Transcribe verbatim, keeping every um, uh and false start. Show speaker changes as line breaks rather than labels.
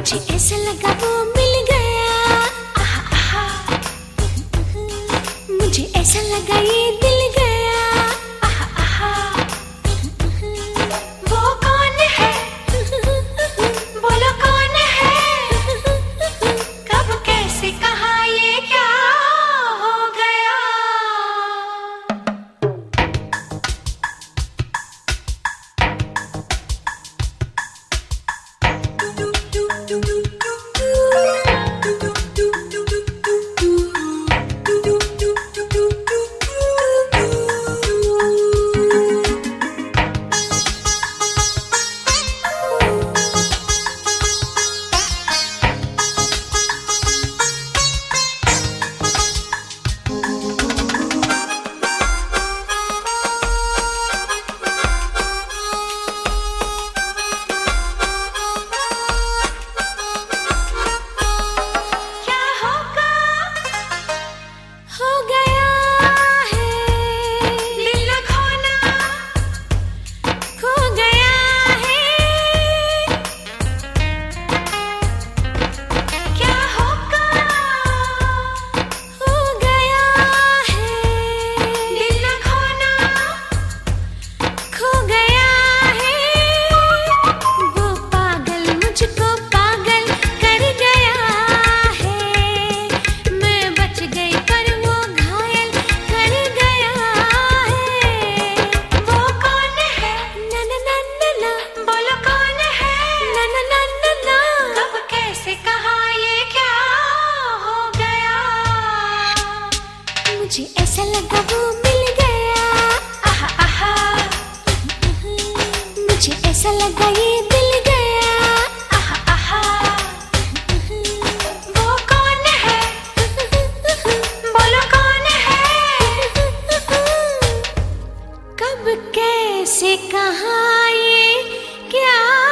मुझे ऐसा लगा वो मिल गया, आहा आहा। मुझे ऐसा लगा ये दिल गया, आहा आहा। वो कौन है, बोलो कौन है, कब कैसे कहाँ ये क्या हो गया। मुझे ऐसा लगा वो मिल गया, आहा आहा। मुझे ऐसा लगा ये दिल गया, आहा आहा। वो कौन है, बोलो कौन है, कब कैसे कहाँ ये क्या